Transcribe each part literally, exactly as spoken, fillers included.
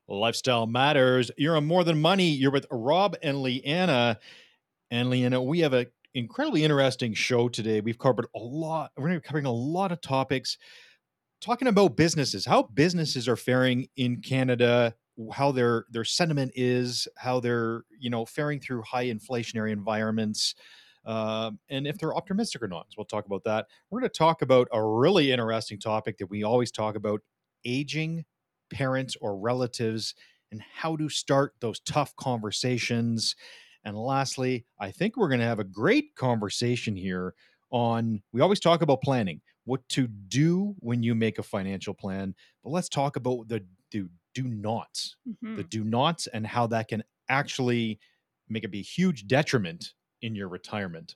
Lifestyle Matters. You're on More Than Money. You're with Rob and Leanna. And Leanna, we have an incredibly interesting show today. We've covered a lot. We're going to be covering a lot of topics, talking about businesses, how businesses are faring in Canada, how their their sentiment is, how they're you know faring through high inflationary environments, um, and if they're optimistic or not. So we'll talk about that. We're going to talk about a really interesting topic that we always talk about: aging parents or relatives, and how to start those tough conversations. And lastly, I think we're going to have a great conversation here on. We always talk about planning, what to do when you make a financial plan. But let's talk about the do do nots, the Mhm. do nots, and how that can actually make it be a huge detriment in your retirement.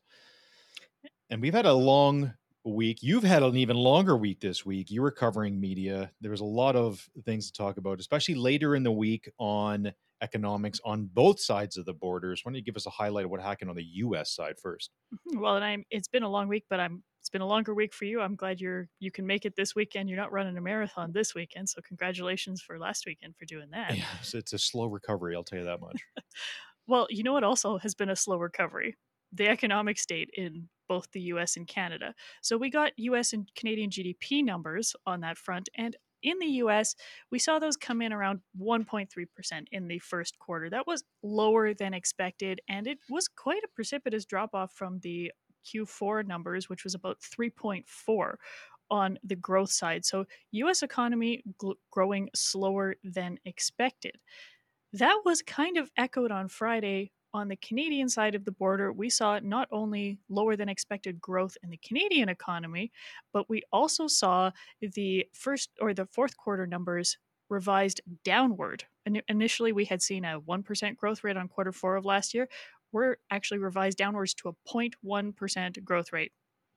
And we've had a long week. You've had an even longer week this week. You were covering media. There was a lot of things to talk about, especially later in the week on economics on both sides of the borders. Why don't you give us a highlight of what happened on the U S side first? Mhm. Well, and I'm it's been a long week, but I'm it's been a longer week for you. I'm glad you're you can make it this weekend. You're not running a marathon this weekend, so congratulations for last weekend for doing that. Yes, it's a slow recovery, I'll tell you that much. Well, you know what also has been a slow recovery? The economic state in both the U S and Canada. So we got U S and Canadian G D P numbers on that front, and in the U S, we saw those come in around one point three percent in the first quarter. That was lower than expected, and it was quite a precipitous drop off from the Q four numbers, which was about three point four on the growth side. So U S economy gl- growing slower than expected. That was kind of echoed on Friday on the Canadian side of the border. We saw not only lower than expected growth in the Canadian economy, but we also saw the first or the fourth quarter numbers revised downward. Ini- Initially, we had seen a one percent growth rate on quarter four of last year. We're actually revised downwards to a zero point one percent growth rate.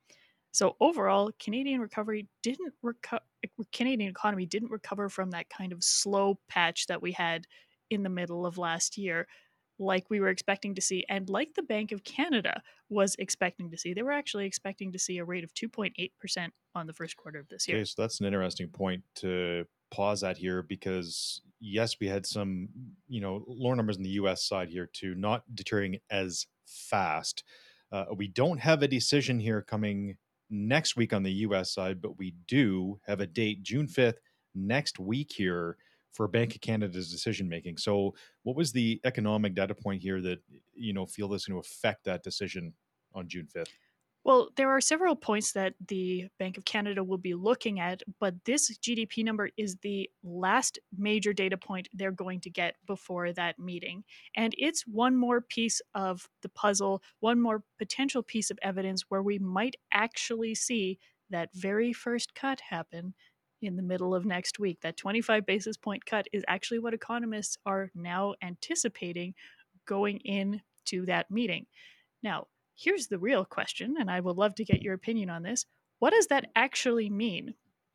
So overall, Canadian recovery didn't reco- Canadian economy didn't recover from that kind of slow patch that we had in the middle of last year, like we were expecting to see, and like the Bank of Canada was expecting to see. They were actually expecting to see a rate of two point eight percent on the first quarter of this year. Okay, so that's an interesting point to pause at here because yes, we had some, you know, lower numbers in the U S side here too, not deteriorating as fast. Uh, we don't have a decision here coming next week on the U S side, but we do have a date, June fifth, next week here for Bank of Canada's decision making. So, what was the economic data point here that, you know, feel this going to affect that decision on June fifth? Well, there are several points that the Bank of Canada will be looking at, but this G D P number is the last major data point they're going to get before that meeting. And it's one more piece of the puzzle, one more potential piece of evidence where we might actually see that very first cut happen in the middle of next week. That twenty-five basis point cut is actually what economists are now anticipating going into that meeting. Now, here's the real question, and I would love to get your opinion on this. What does that actually mean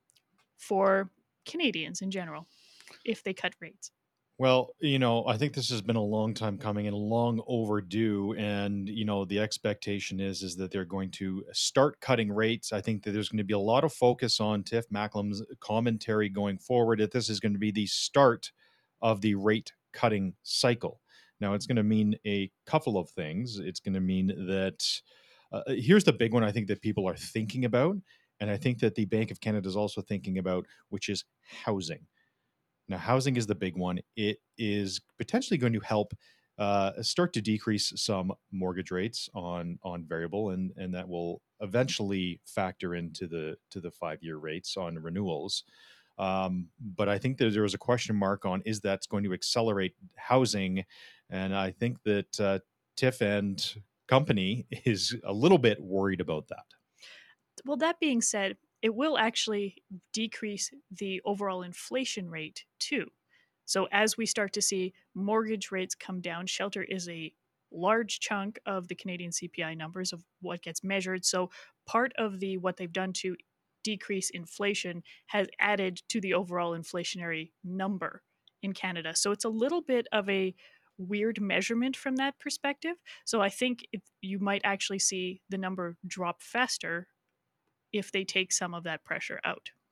for Canadians in general if they cut rates? Well, you know, I think this has been a long time coming and long overdue. And you know, the expectation is is that they're going to start cutting rates. I think that there's going to be a lot of focus on Tiff Macklem's commentary going forward. That this is going to be the start of the rate cutting cycle. Now, it's going to mean a couple of things. It's going to mean that uh, here's the big one I think that people are thinking about, and I think that the Bank of Canada is also thinking about, which is housing. Now, housing is the big one. It is potentially going to help uh, start to decrease some mortgage rates on on variable, and and that will eventually factor into the to the five year rates on renewals. Um, but I think that there was a question mark on is that's going to accelerate housing, and I think that uh, Tiff and company is a little bit worried about that. Well, that being said, it will actually decrease the overall inflation rate too. So, as we start to see mortgage rates come down, shelter is a large chunk of the Canadian C P I numbers of what gets measured. So, part of the what they've done to decrease inflation has added to the overall inflationary number in Canada. So, it's a little bit of a weird measurement from that perspective. So, I think it, you might actually see the number drop faster if they take some of that pressure out.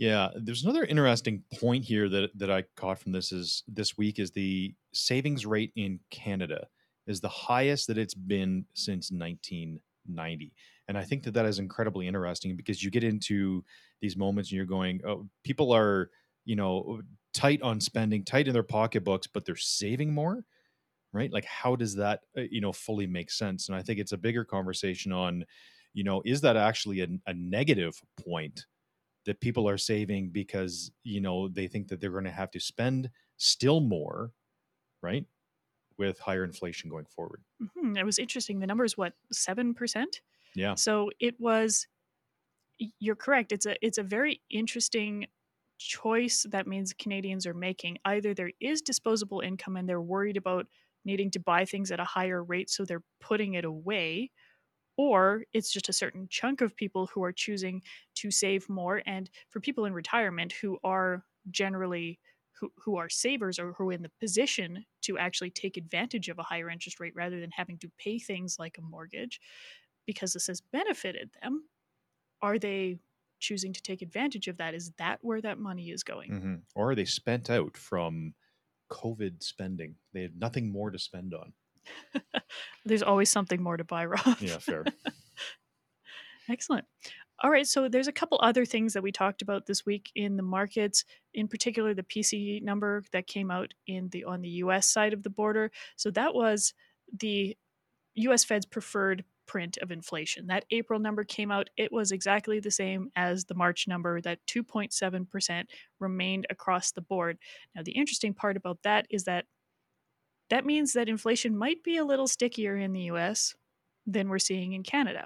Yeah, there's another interesting point here that that I caught from this is this week is the savings rate in Canada is the highest that it's been since nineteen ninety. And I think that that is incredibly interesting because you get into these moments and you're going, oh, people are, you know, tight on spending, tight in their pocketbooks, but they're saving more, right? Like, how does that, uh, you know, fully make sense? And I think it's a bigger conversation on, you know, is that actually a, a negative point that people are saving because, you know, they think that they're going to have to spend still more, right? With higher inflation going forward. Mhm, it was interesting. The number is what, seven percent? Yeah. So it was y you're correct. It's a it's a very interesting choice that means Canadians are making. Either there is disposable income and they're worried about needing to buy things at a higher rate, so they're putting it away, or it's just a certain chunk of people who are choosing to save more. And for people in retirement who are generally who, who are savers or who are in the position to actually take advantage of a higher interest rate rather than having to pay things like a mortgage because this has benefited them, are they choosing to take advantage of that? Is that where that money is going? Hmm. Or are they spent out from COVID spending? They had nothing more to spend on. There's always something more to buy, Rob. Yeah, fair. Excellent. All right, so there's a couple other things that we talked about this week in the markets, in particular the P C E number that came out in the on the U S side of the border. So that was the U S Fed's preferred print of inflation. That April number came out, it was exactly the same as the March number, that two point seven percent remained across the board. Now the interesting part about that is that that means that inflation might be a little stickier in the U S than we're seeing in Canada.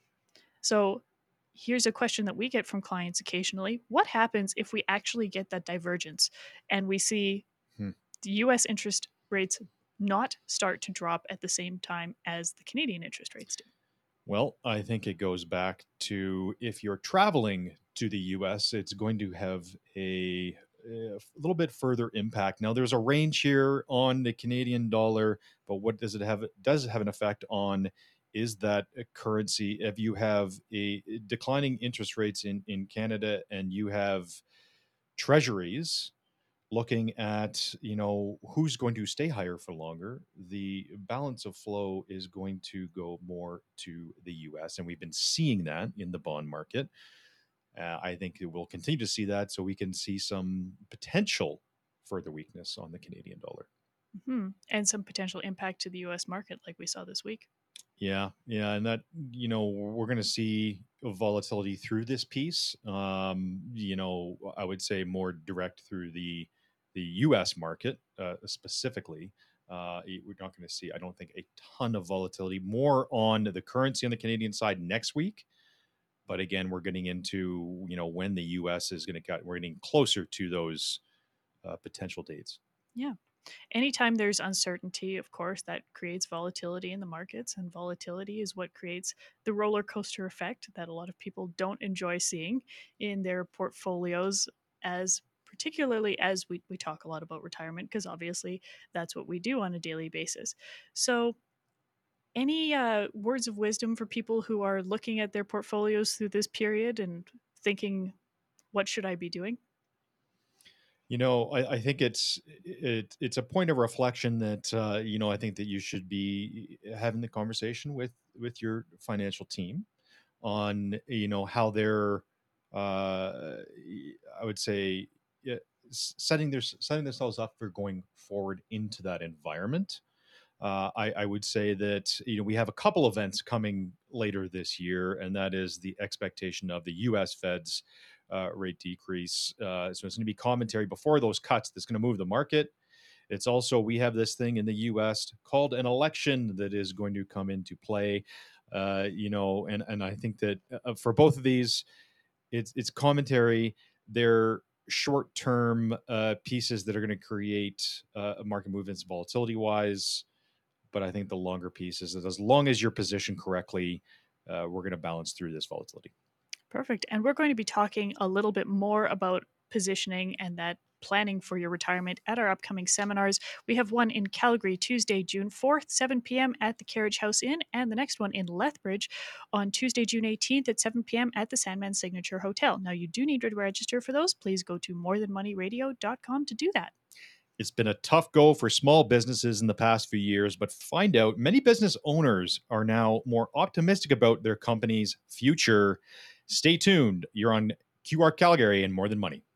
So here's a question that we get from clients occasionally. What happens if we actually get that divergence and we see Hmm. the U S interest rates not start to drop at the same time as the Canadian interest rates do? Well, I think it goes back to if you're traveling to the U S, it's going to have a, a little bit further impact. Now, there's a range here on the Canadian dollar, but what does it have? It does have an effect on is that a currency. If you have a declining interest rates in in Canada and you have treasuries looking at, you know, who's going to stay higher for longer, the balance of flow is going to go more to the U S, and we've been seeing that in the bond market. Uh, I think we'll continue to see that, so we can see some potential further weakness on the Canadian dollar. Mhm. And some potential impact to the U S market like we saw this week. Yeah, yeah, and that, you know, we're going to see volatility through this piece. Um, you know, I would say more direct through the the U S market uh, specifically. Uh, y- we're not going to see, I don't think, a ton of volatility. More on the currency on the Canadian side next week. But again, we're getting into, you know, when the U S is going to get, we're getting closer to those uh, potential dates. Yeah. Anytime there's uncertainty, of course, that creates volatility in the markets, and volatility is what creates the roller coaster effect that a lot of people don't enjoy seeing in their portfolios, as particularly as we, we talk a lot about retirement, because obviously that's what we do on a daily basis. So, any uh, words of wisdom for people who are looking at their portfolios through this period and thinking, what should I be doing? You know, I, I think it's it, it's a point of reflection that uh, you know I think that you should be having the conversation with with your financial team on, you know, how they're uh, I would say, yeah, s- setting their setting themselves up for going forward into that environment. Uh, I, I would say that, you know, we have a couple events coming later this year, and that is the expectation of the U S. Fed's uh, rate decrease. Uh, so it's going to be commentary before those cuts that's going to move the market. It's also, we have this thing in the U S called an election that is going to come into play. Uh, you know, and and I think that uh, for both of these, it's it's commentary. They're short term uh, pieces that are going to create uh, market movements volatility wise, but I think the longer piece is that as long as you're positioned correctly, uh, we're going to balance through this volatility. Perfect. And we're going to be talking a little bit more about positioning and that planning for your retirement at our upcoming seminars. We have one in Calgary Tuesday, June fourth, seven p m at the Carriage House Inn, and the next one in Lethbridge on Tuesday, June eighteenth at seven p m at the Sandman Signature Hotel. Now, you do need to register for those. Please go to more than money radio dot com to do that. It's been a tough go for small businesses in the past few years, but find out many business owners are now more optimistic about their company's future. Stay tuned. You're on Q R Calgary and More Than Money.